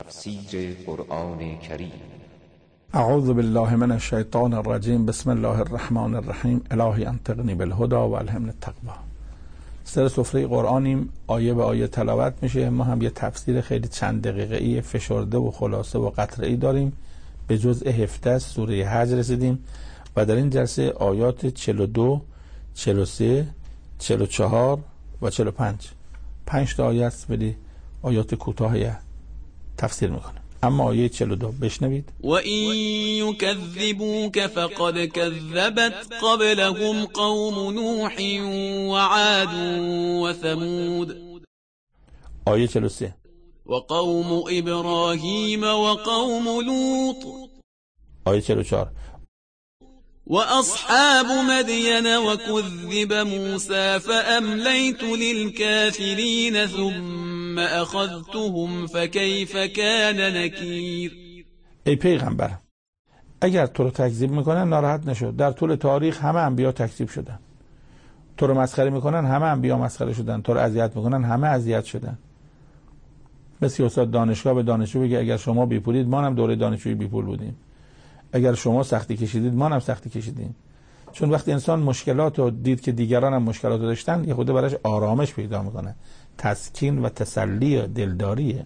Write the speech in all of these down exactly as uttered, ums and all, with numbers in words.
تفسیر قرآن کریم. اعوذ بالله من الشیطان الرجیم. بسم الله الرحمن الرحیم. الهی انطقنی بالهدی و الهمنی التقوی. سر سفره قرآنیم، آیه به آیه تلاوت میشه. ما هم یه تفسیر خیلی چند دقیقه‌ای فشرده و خلاصه و قطره‌ای داریم. به جزء هفده سوره حج رسیدیم و در این جلسه آیات چهل و دو، چهل و سه، چهل و چهار و چهل و پنج پنج تا آیه است، ولی آیات کوتاهی تفسیر میکنه. اما آیه چهل و دو بشنوید. و این یکذبوک فقد کذبت قبلهم قوم نوح و عاد و ثمود. آیه چهل و سه. و قوم ابراهیم و قوم لوط. آیه چهل و چهار. و اصحاب مدین و کذب موسی فاملیت للکافرین ثم اخذتهم فکیف کان نکیر. ای پیغمبر، اگر تو رو تکذیب میکنن ناراحت نشو. در طول تاریخ همه انبیا تکذیب شدن. تو رو مسخره میکنن، همه انبیا مسخره شدن. تو رو اذیت میکنن، همه اذیت شدن. مثل استاد دانشگاه به دانشجو بگه اگر شما بیپولید ما هم دوره دانشجویی بیپول بودیم، اگر شما سختی کشیدید ما هم سختی کشیدیم. چون وقتی انسان مشکلات رو دید که دیگران هم مشکلات رو داشتن، یه خود براش آرامش پیدا میکنه، تسکین و تسلی دلداریه.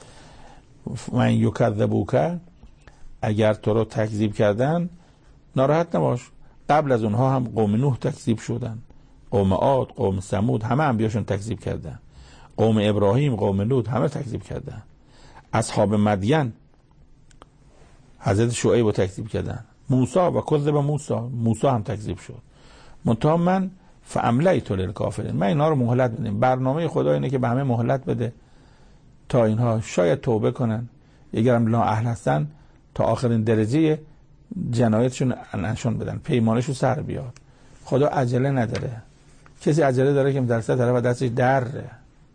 من یکذبوک، اگر تو رو تکذیب کردن ناراحت نباش. قبل از اونها هم قوم نوح تکذیب شدن، قوم عاد، قوم ثمود، همه انبیاشون تکذیب کردن. قوم ابراهیم، قوم لوط، همه تکذیب کردن. اصحاب مدین، حضرت شعیب رو تکذیب کردن. موسی و کذب موسی، موسی هم تکذیب شد. منتها من فاملیت للکافرین، من اینا رو مهلت بدم. برنامه خدا اینه که به همه مهلت بده تا اینها شاید توبه کنن، اگرم لا اهل هستن تا آخرین درجه جنایتشون نشون بدن، پیمانشون سر بیاد. خدا عجله نداره. کسی عجله داره که درصد طرف دستش دره.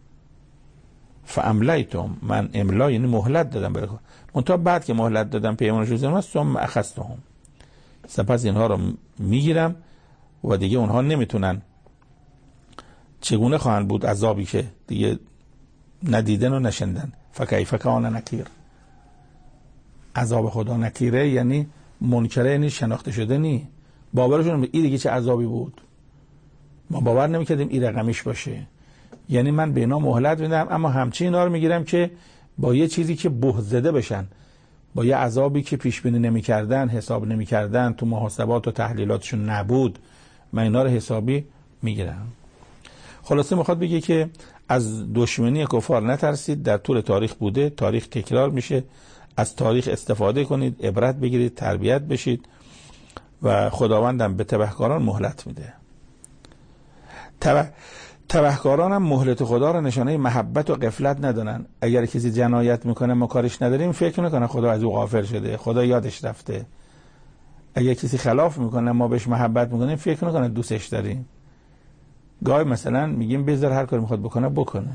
فاملیتم، من املا یعنی مهلت دادم برای خود. منتها بعد که مهلت دادم پیمانشون زدم، ثم اخذتهم، سپس اینها رو میگیرم و دیگه اونها نمیتونن. چگونه خواهند بود عذابی که دیگه ندیدن و نشندن. فکیف کان نکیر. عذاب خدا نکیره یعنی منکره، یعنی شناخته شده نی. باورشون این دیگه چه عذابی بود، ما باور نمیکردیم این رقمیش باشه. یعنی من به اینا مهلت میدم، اما همچنین اینا رو میگیرم که با یه چیزی که بهت زده بشن، با یه عذابی که پیش بینی نمیکردن، حساب نمیکردن، تو محاسبات و تحلیلاتشون نبود، من اینا رو حسابی میگیرم. خلاصه میخواد بگه که از دشمنی کفار نترسید. در طول تاریخ بوده، تاریخ تکرار میشه. از تاریخ استفاده کنید، عبرت بگیرید، تربیت بشید و خداوندم به تبهکاران مهلت میده. تبه تبهکاران هم مهلت خدا رو نشانه محبت و غفلت ندونن. اگر کسی جنایت میکنه ما کارش نداریم، فکر نکنه خدا از او غافل شده، خدا یادش رفته. اگر کسی خلاف میکنه ما بهش محبت میکنیم، فکر نکنه دوستش داریم. گاهی مثلا میگیم بذار هر کاری میخواد بکنه بکنه.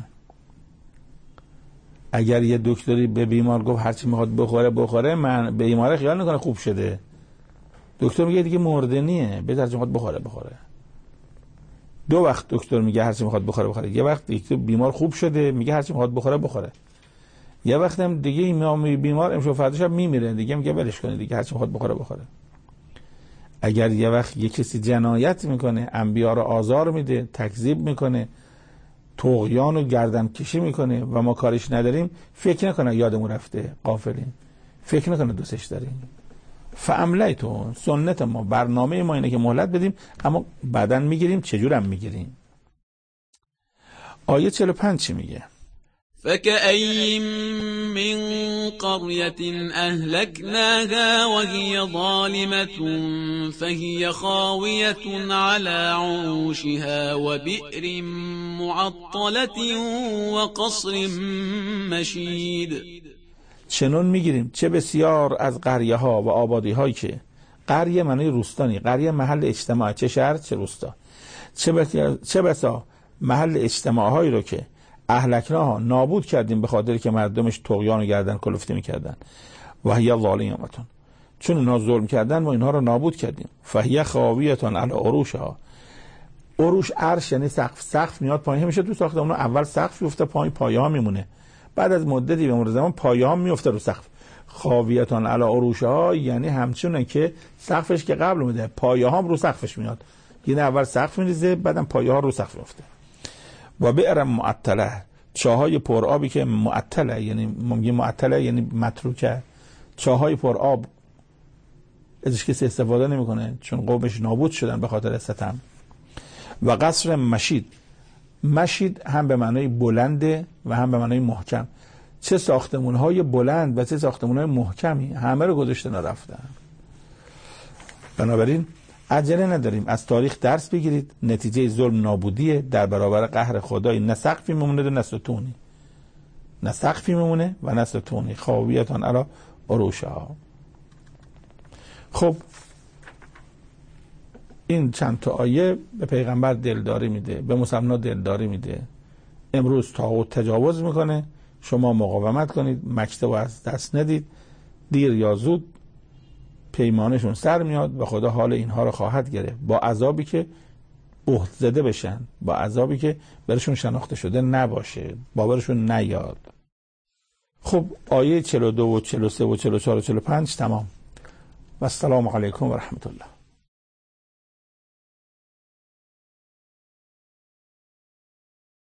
اگر یه دکتری به بیمار گفت هر چی میخواد بخوره بخوره، من به بیمار خیال نکنه خوب شده. دکتر میگه دیگه مردنیه، بذار هر چی میخواد بخوره بخوره. دو وقت دکتر میگه هر چی میخواد بخوره بخوره. یه وقت دکتر بیمار خوب شده میگه هر چی میخواد بخوره بخوره. یه وقت هم دیگه این بیمار امشب فردا شب میمیره، دیگه میگه ولش کنه دیگه هر چی میخواد بخوره بخوره. اگر یه وقت یه کسی جنایت میکنه، انبیا رو آزار میده، تکذیب میکنه، طغیان و گردن کشی میکنه و ما کارش نداریم، فکر نکنه یادمون رفته، غافلین. فکر نکنه دوستش داریم. فاملیتم، سنت ما، برنامه ما اینه که مهلت بدیم، اما بعدن میگیریم. چجورم میگیریم؟ آیه چهل و پنج چی میگه؟ فكأين من قرية أهلكناها وهي ظالمة فهي خاوية على عروشها وبئر معطلة وقصر مشيد. چنون میگیریم چه بسیار از قریه ها و آبادی هایی که، قریه معنی روستانی، قریه محل اجتماع، چه شهر چه روستا، چه بسا محل اجتماع هایی رو که اهلکناها نابود کردیم به خاطر که مردمش طغیان و گردن کلفتی میکردن. و هی ظالمتون، چون اینا ظلم کردن ما اینها رو نابود کردیم. فهی خاویتون علی عروشها، عروش عرش یعنی سقف، سقف میاد پایین میشه تو ساختمون، اول سقف میفته پایین، پایه ها میمونه، بعد از مدتی به مرور زمان پایه ها میفته رو سقف. خاویتان علی عروشها یعنی همچنان که سقفش که قبل اومده پایه ها هم رو سقفش میاد، یعنی اول سقف میریزه بعدم پایه ها رو سقف میفته. و بئر معطله، چاهای پر آبی که معطله، یعنی میگه معطله یعنی متروکه، چاهای پر آب ازش کسی استفاده نمیکنه چون قومش نابود شدن به خاطر ستم. و قصر مشید، مشید هم به معنای بلنده و هم به معنای محکم. چه ساختمون‌های بلند و چه ساختمون‌های محکمی، همه رو گذاشتن رفتن. بنابراین عجله نداریم، از تاریخ درس بگیرید. نتیجه ظلم نابودیه، در برابر قهر خدای نه سقفی میمونه و نه ستونی، نه سقفی میمونه و نه ستونی. خاویتان علی عروشها. خب این چند تا آیه به پیغمبر دلداری میده، به مسلمان دلداری میده. امروز طاغوت تجاوز میکنه، شما مقاومت کنید، مکتب از دست ندید، دیر یا زود پیمانشون سر میاد و خدا حال اینها رو خواهد گرفت، با عذابی که بهت زده بشن، با عذابی که برشون شناخته شده نباشه، باورشون نیاد. خب آیه چهل و دو و چهل و سه و چهل و چهار و چهل و پنج تمام. و السلام علیکم و رحمت الله.